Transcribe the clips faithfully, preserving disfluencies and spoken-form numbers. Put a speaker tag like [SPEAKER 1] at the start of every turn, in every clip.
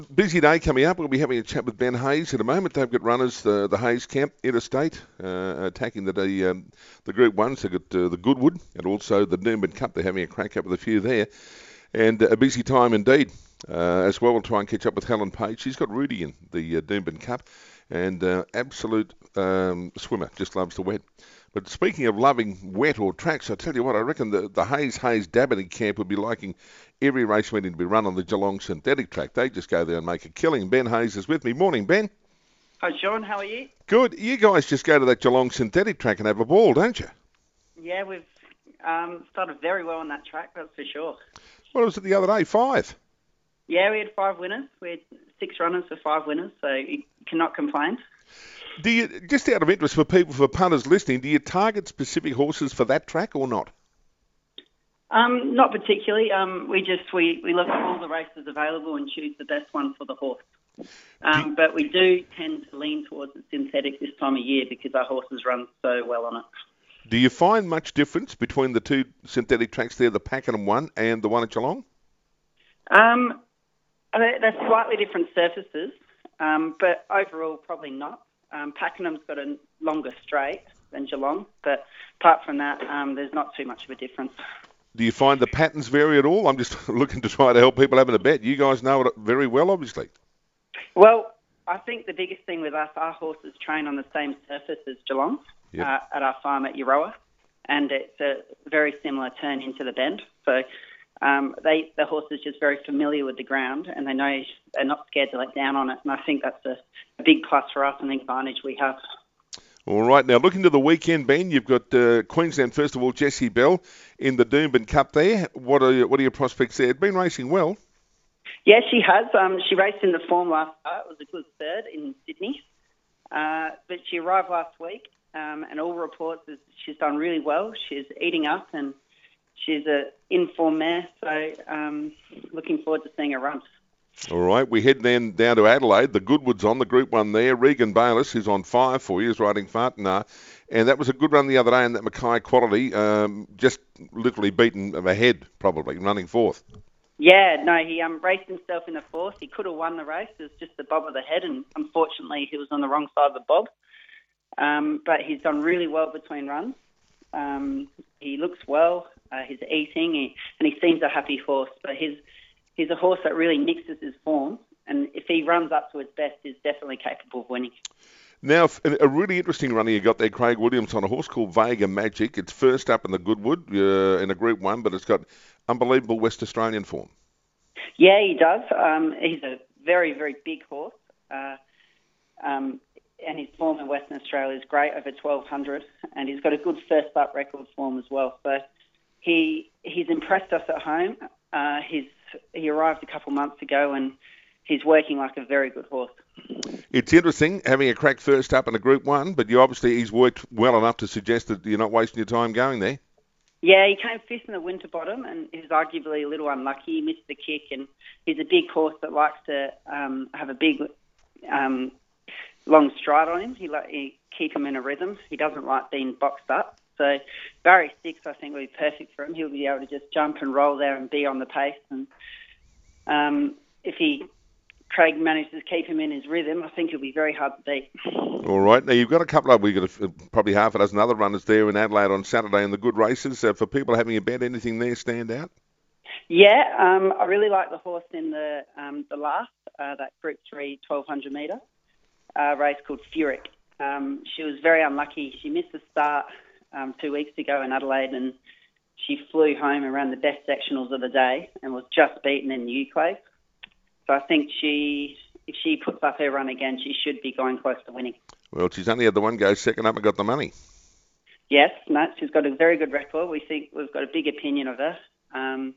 [SPEAKER 1] Busy day coming up. We'll be having a chat with Ben Hayes in a moment. They've got runners, the the Hayes camp, interstate, uh, attacking the the, um, the Group Ones. They've got uh, the Goodwood and also the Doomben Cup. They're having a crack up with a few there, and uh, a busy time indeed. Uh, as well, we'll try and catch up with Helen Page. She's got Rudy in the uh, Doomben Cup, and uh, absolute um, swimmer, just loves the wet. But speaking of loving wet or tracks, I tell you what, I reckon the, the Hayes Hayes Dabbing camp would be liking every race meeting to be run on the Geelong synthetic track. They just go there and make a killing. Ben Hayes is with me. Morning, Ben.
[SPEAKER 2] Hi, Sean. How are you?
[SPEAKER 1] Good. You guys just go to that Geelong synthetic track and have a ball, don't you?
[SPEAKER 2] Yeah, we've um, started very well on that track, that's for sure.
[SPEAKER 1] What was it the other day? Five?
[SPEAKER 2] Yeah, we had five winners. We had six runners for five winners, so you cannot complain.
[SPEAKER 1] Do you, just out of interest for people, for punters listening, do you target specific horses for that track or not?
[SPEAKER 2] Um, not particularly. Um, we just we, we look at all the races available and choose the best one for the horse. Um,
[SPEAKER 1] you,
[SPEAKER 2] but we do tend to lean towards the synthetic this time of year because our horses run so well on it.
[SPEAKER 1] Do you find much difference between the two synthetic tracks there, the Pakenham one and the one at Geelong?
[SPEAKER 2] Um, they're they're slightly different surfaces, um, but overall probably not. Um, Pakenham's got a longer straight than Geelong, but apart from that, um, there's not too much of a difference.
[SPEAKER 1] Do you find the patterns vary at all? I'm just looking to try to help people having a bet. You guys know it very well, obviously.
[SPEAKER 2] Well, I think the biggest thing with us, our horses train on the same surface as Geelong
[SPEAKER 1] Yep.
[SPEAKER 2] uh, at our farm at Euroa, and it's a very similar turn into the bend. So um, they the horse is just very familiar with the ground, and they know they're not scared to let down on it. And I think that's a, a big plus for us and the advantage we have.
[SPEAKER 1] All right, now looking to the weekend, Ben, you've got uh, Queensland, first of all, Jessie Bell in the Doomben Cup there. What are, your, what are your prospects there? Been racing well.
[SPEAKER 2] Yeah, she has. Um, she raced in the form last start. It was a good third in Sydney. Uh, but she arrived last week, um, and all reports is she's done really well. She's eating up, and she's a in-form mare, so um, looking forward to seeing her run.
[SPEAKER 1] All right, we head then down to Adelaide. The Goodwood's on, the Group one there. Regan Bayliss, who's on five for you, is riding Fartanar. And that was a good run the other day in that Mackay quality, um, just literally beaten ahead, probably, running fourth.
[SPEAKER 2] Yeah, no, he um, raced himself in the fourth. He could have won the race. It was just the bob of the head, and unfortunately he was on the wrong side of the bob. Um, but he's done really well between runs. Um, he looks well. Uh, he's eating, he, and he seems a happy horse. But he's he's a horse that really mixes his form, and if he runs up to his best, he's definitely capable of winning.
[SPEAKER 1] Now, a really interesting runner you got there, Craig Williams, on a horse called Vega Magic. It's first up in the Goodwood uh, in a Group one, but it's got unbelievable West Australian form.
[SPEAKER 2] Yeah, he does. Um, he's a very, very big horse. Uh, um, and his form in Western Australia is great, over twelve hundred, and he's got a good first up record form as well. So he he's impressed us at home. Uh, he's he arrived a couple months ago, and he's working like a very good horse.
[SPEAKER 1] It's interesting having a crack first up in a Group One, but you obviously he's worked well enough to suggest that you're not wasting your time going there.
[SPEAKER 2] Yeah, he came fifth in the Winterbottom, and he was arguably a little unlucky. He missed the kick, and he's a big horse that likes to um, have a big, um, long stride on him. He, like, he keep him in a rhythm. He doesn't like being boxed up. So Barry Six, I think, will be perfect for him. He'll be able to just jump and roll there and be on the pace. And um, if he Craig manages to keep him in his rhythm, I think he'll be very hard to beat.
[SPEAKER 1] All right. Now, you've got a couple of, we've got a, probably half a dozen other runners there in Adelaide on Saturday in the good races. Uh, for people having a bet, anything there stand out?
[SPEAKER 2] Yeah, um, I really like the horse in the um, the last, uh, that Group three twelve hundred metre uh, race called Furic. Um, she was very unlucky. She missed the start um, two weeks ago in Adelaide, and she flew home around the best sectionals of the day and was just beaten in Newclave. So I think she, if she puts up her run again, she should be going close to winning.
[SPEAKER 1] Well, she's only had the one go second up and got the money.
[SPEAKER 2] Yes, no, she's got a very good record. We think we've got a big opinion of her. Um,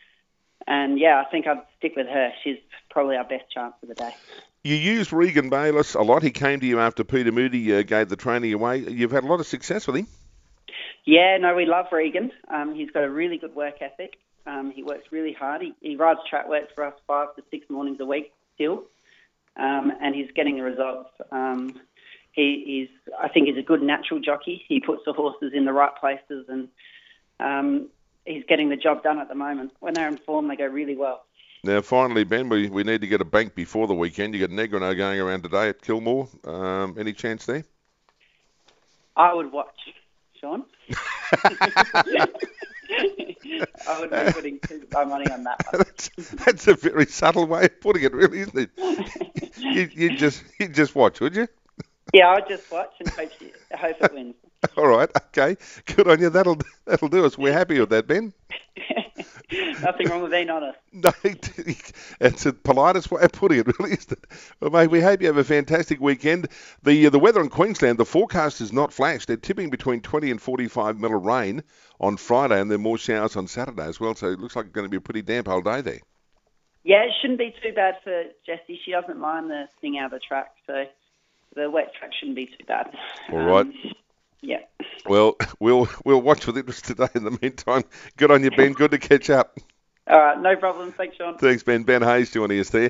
[SPEAKER 2] and yeah, I think I'd stick with her. She's probably our best chance of the day.
[SPEAKER 1] You used Regan Bayliss a lot. He came to you after Peter Moody uh, gave the training away. You've had a lot of success with him.
[SPEAKER 2] Yeah, no, we love Regan. Um, he's got a really good work ethic. Um, he works really hard. He, he rides track work for us five to six mornings a week still, um, and he's getting the results. Um, he, he's, I think he's a good natural jockey. He puts the horses in the right places, and um, he's getting the job done at the moment. When they're in form, they go really well.
[SPEAKER 1] Now, finally, Ben, we, we need to get a bank before the weekend. You got Negrino going around today at Kilmore. Um, any chance there?
[SPEAKER 2] I would watch, Sean. I would be putting my money on that one.
[SPEAKER 1] that's, that's a very subtle way of putting it, really, isn't it? you you just you just watch, would you?
[SPEAKER 2] Yeah, I'll just watch and hope, she, hope it wins.
[SPEAKER 1] All right, okay, good on you. That'll that'll do us. We're happy with that, Ben.
[SPEAKER 2] Nothing wrong with being honest.
[SPEAKER 1] No, it's the politest way of putting it, really, isn't it? Well, mate, we hope you have a fantastic weekend. The uh, the weather in Queensland, the forecast is not flash. They're tipping between twenty and forty-five mil of rain on Friday, and there are more showers on Saturday as well. So it looks like it's going to be a pretty damp old day there.
[SPEAKER 2] Yeah, it shouldn't be too bad for Jessie. She doesn't mind the thing out of the track, so the wet track shouldn't be too bad.
[SPEAKER 1] All right.
[SPEAKER 2] Um, yeah.
[SPEAKER 1] Well, we'll we'll watch with interest today. In the meantime, good on you, Ben. Good to catch up.
[SPEAKER 2] All right, no problem. Thanks, Sean.
[SPEAKER 1] Thanks, Ben. Ben Hayes joining us there.